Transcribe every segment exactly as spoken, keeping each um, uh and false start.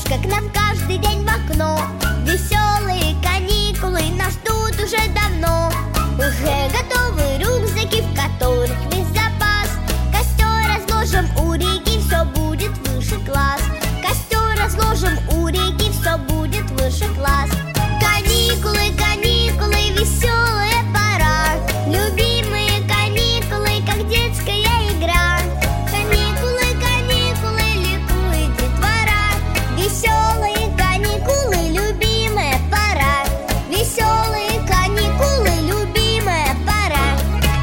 солнышко к нам каждый день в окно. Веселые каникулы нас ждут уже давно. Уже готовы рюкзаки, в которых весь запас. Костер разложим у реки, все будет выше класс. Костер разложим у реки, все будет выше класс. Каникулы, каникулы, веселая пора. Любимые каникулы, как детская игра. Каникулы, каникулы, ликует детвора. Веселые каникулы, любимая пора. Веселые каникулы, любимая пора.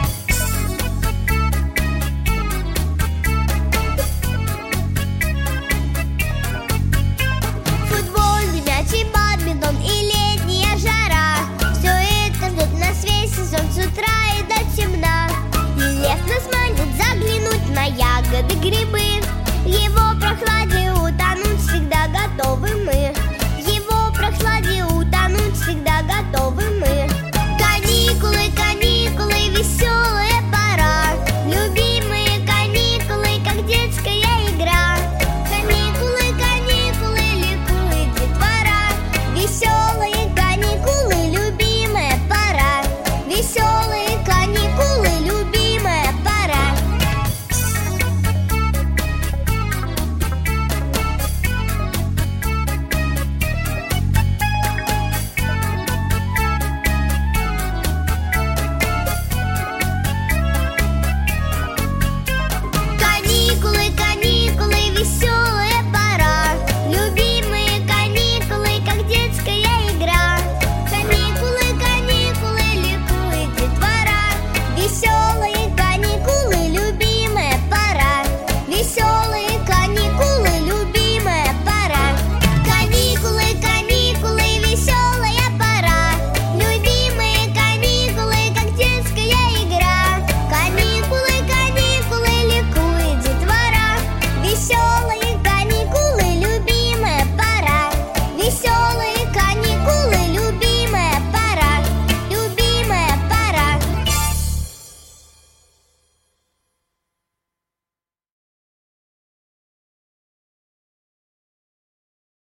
Футбольный мяч и бадминтон и летняя жара. Все это ждет нас весь сезон с утра и до темна. И лес нас манит заглянуть на ягоды, грибы. В его прохладе